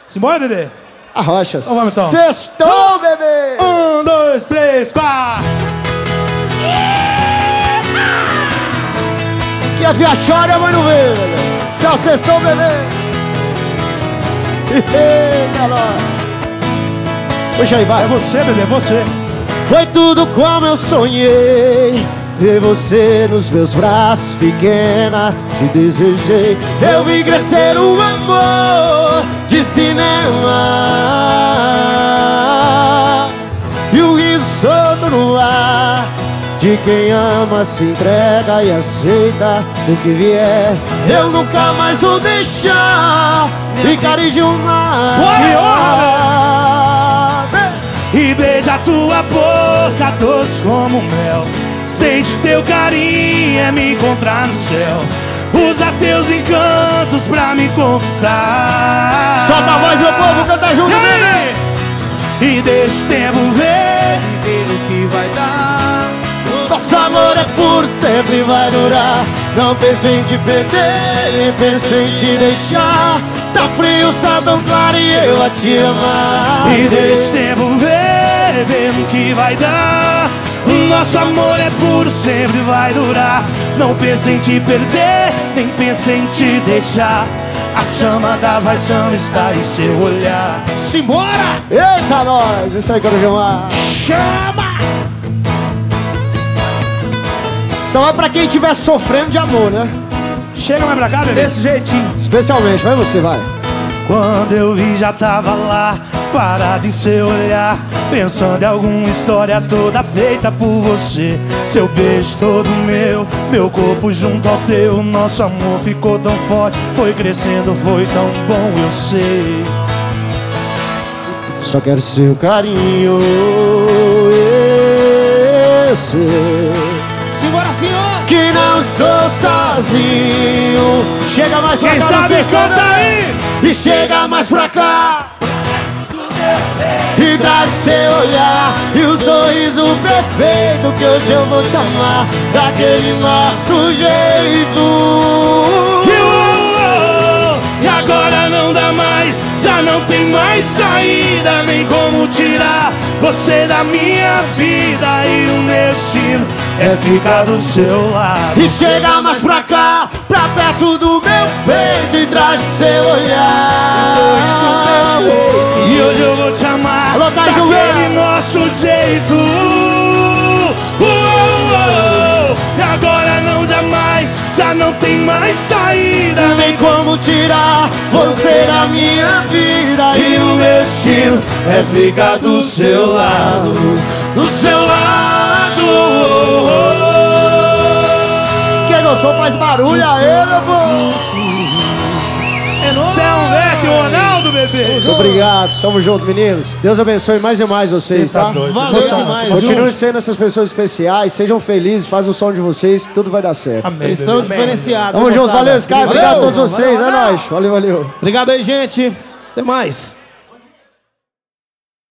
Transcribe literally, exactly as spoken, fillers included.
Simbora, bebê? Arrocha. Então vamos, então. Sextou, bebê! Um, dois, três, quatro. Que a via chora, mas não vê, bebê. Céu, sextou, bebê! Eita, nós! Puxa aí, vai. É você, bebê, é você. Foi tudo como eu sonhei, ver você nos meus braços, pequena, te desejei. Eu vi crescer um amor de cinema e o riso solto no ar de quem ama, se entrega e aceita o que vier. Eu nunca mais vou deixar ficar de uma. E beija tua boca doce como mel. Sente teu carinho, é me encontrar no céu. Usa teus encantos pra me conquistar. Solta a voz, meu povo, canta junto, bebê. E deixa o tempo ver, ver o que vai dar. Nosso amor é puro, sempre vai durar. Não pense em te perder, nem pense em te deixar. Tá frio, só tão claro e eu a te amar. E deixa o tempo ver, ver o que vai dar. O nosso amor é puro, sempre vai durar. Não pense em te perder, nem pense em te deixar. A chama da paixão está em seu olhar. Simbora! Eita, nós! Isso aí, Corujamar. Chama! Só é pra quem estiver sofrendo de amor, né? Chega mais pra cá, bebê. Desse jeitinho. Especialmente, vai você, vai. Quando eu vi já tava lá, parado em seu olhar, pensando em alguma história toda feita por você. Seu beijo todo meu, meu corpo junto ao teu. Nosso amor ficou tão forte, foi crescendo, foi tão bom, eu sei. Só quero seu carinho, esse. Simbora, senhor! Que não estou sozinho. Chega mais pra Quem cá. Quem sabe canta aí! E chega mais pra cá. E traz seu olhar e o sorriso perfeito, que hoje eu vou te amar daquele nosso jeito. E, oh, oh, oh, e agora não dá mais, já não tem mais saída, nem como tirar você da minha vida. E o meu destino é ficar do seu lado. E chega mais pra cá, pra perto do meu peito, e traz seu olhar. E hoje eu vou te amar Alô, daquele nosso jeito. Uh, uh, uh, e agora não jamais, já não tem mais saída, nem como tirar você da minha vida. E o meu destino é ficar do seu lado, do seu lado. Quem gostou faz barulho aí, meu povo. Você é um Vec, Ronaldo, bebê. Obrigado, tamo junto, meninos. Deus abençoe mais e mais vocês, tá? Valeu demais. Continuem sendo essas pessoas especiais, sejam felizes, fazem o som de vocês, que tudo vai dar certo. Amém. Vocês são diferenciados. Tamo junto, valeu, Sky, obrigado a todos Valeu. vocês, é nóis. Valeu, valeu. Obrigado aí, gente. Até mais.